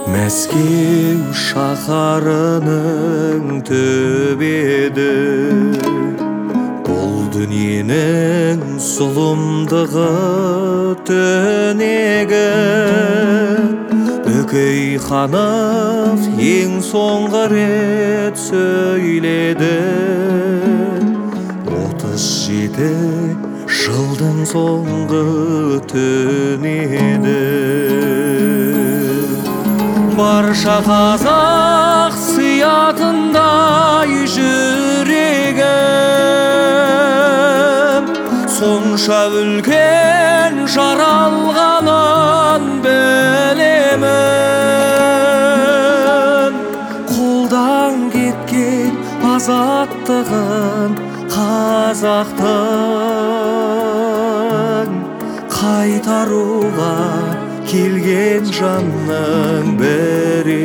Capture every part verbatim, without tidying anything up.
Мәскеу шаһарының төбеді, бұл дүниенің зұлымдығы төнегі. Бөкей ханов ең соңғы рет сөйледі, отыз жеті жылдың соңғы төнеді. Барша қазақ сиятындай жүрегім, сонша үлкен жаралғанын білемін. Қолдан кеткен азаттығын қазақтың қайтаруға келген жанның бірі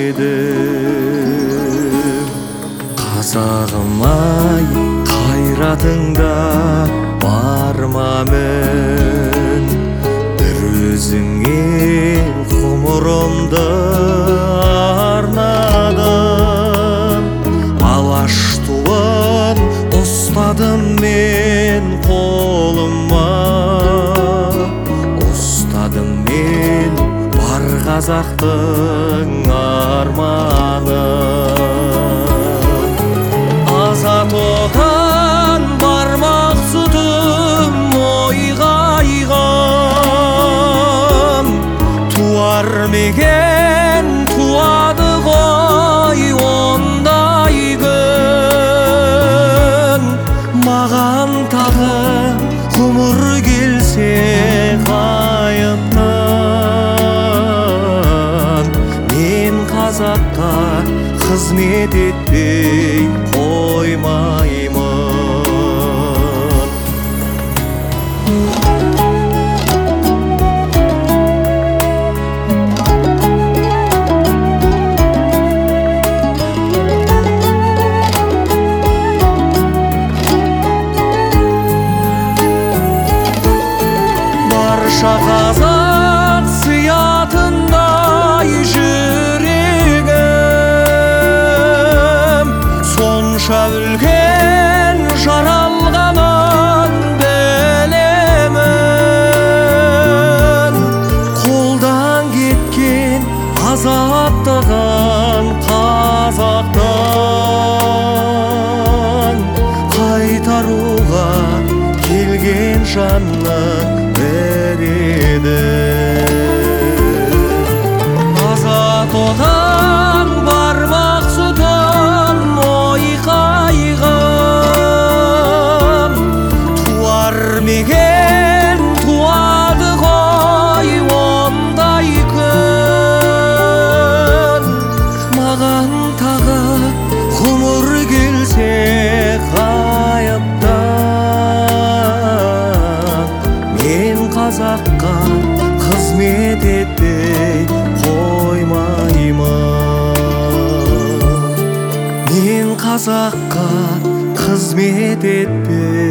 едім. Қазағым-ай, қайратыңда бар ма мін? Бір өзіңе ғұмырымды арнадым. Алаш туын ұстадым мен қолыма, мен бар қазақтың арманы. Азат отан бар мақсұтым, ой-қайғым. Туар мекен туады ғой ондай күн. Маған тағы ғұмыр келсе қайыптан, мен қазаққа қызмет етпей қоймаймын. Барша қазақ сиятындай жүрегім, сонша үлкен жаралғанын білемін. Қолдан кеткен азаттығын қазақтан қайтаруға келген жанның бірі едім. Азат отан бар мақсұтым, ой-қайғым. Туар мекен туады ғой ондай күн. Маған тағы ғұмыр келсе қайыптан, мен қазаққа қызмет етпей қоймаймын. Мен қазаққа қызмет етпей